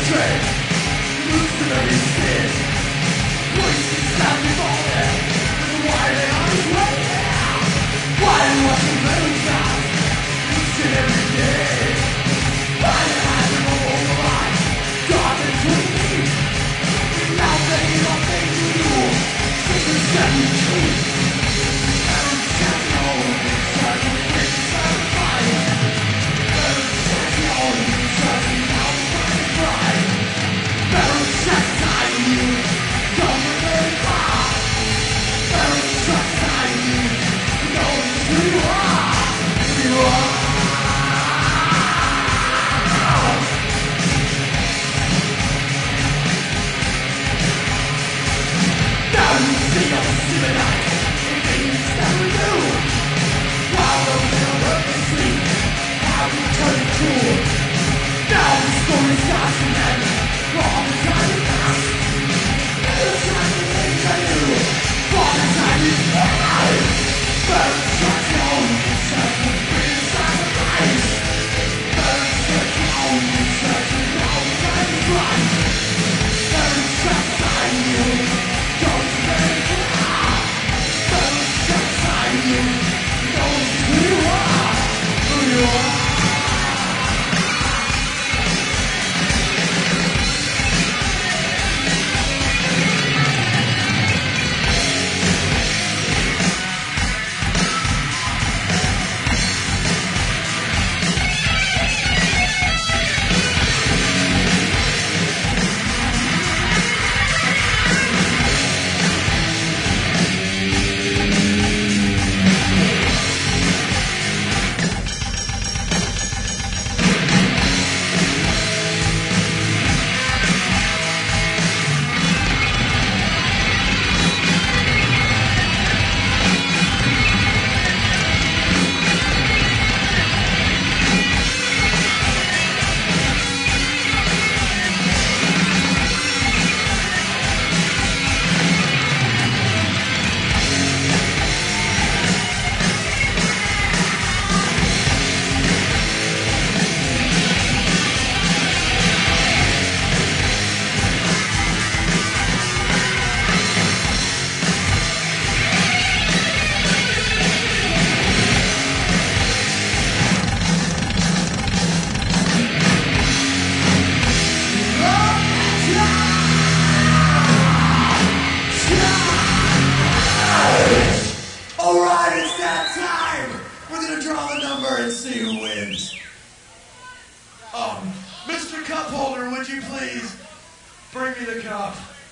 Mr. Cup Holder, would you please bring me the cup?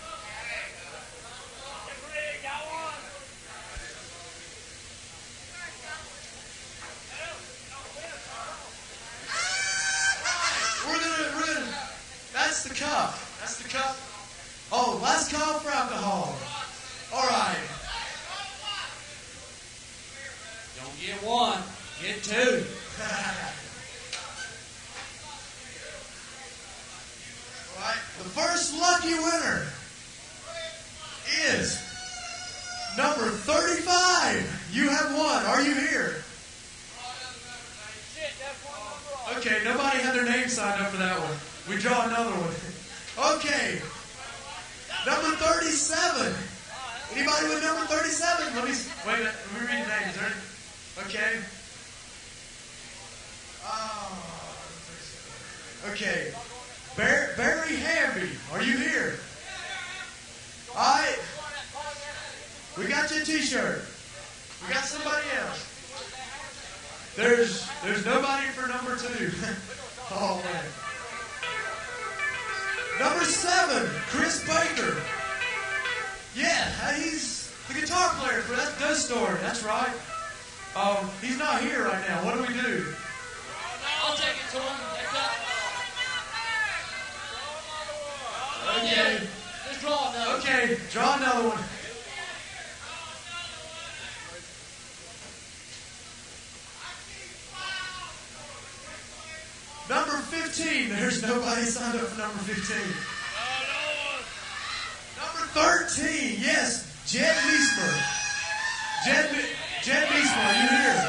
We're gonna, that's the cup. That's the cup. Oh, last call for alcohol. All right. Don't get one, get two. All right. The first lucky winner is number 35. You have won. Are you here? Okay, nobody had their name signed up for that one. We draw another one. Okay. Number 37. Anybody with number 37? Wait a minute. Let me read the names. Okay. Okay. Barry Hamby, are you here? All right. We got you a t-shirt. We got somebody else. There's nobody for number 2. Oh, man. Number 7, Chris Baker. Yeah, he's the guitar player for that Dust Storm. That's right. He's not here right now. What do we do? I'll take it to him. Okay. Just draw another. Okay, draw another one. Number 15. There's nobody signed up for number 15. Number 13. Yes, Jed Meesmer. Jed Meesmer, are you here?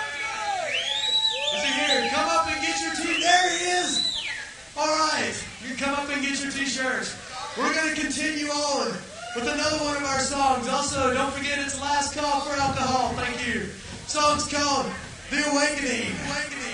Is he here? Come up and get your tea. There he is. All right. You come up and get your t-shirts. We're going to continue on with another one of our songs. Also, don't forget it's Last Call for Alcohol. Thank you. Song's called The Awakening.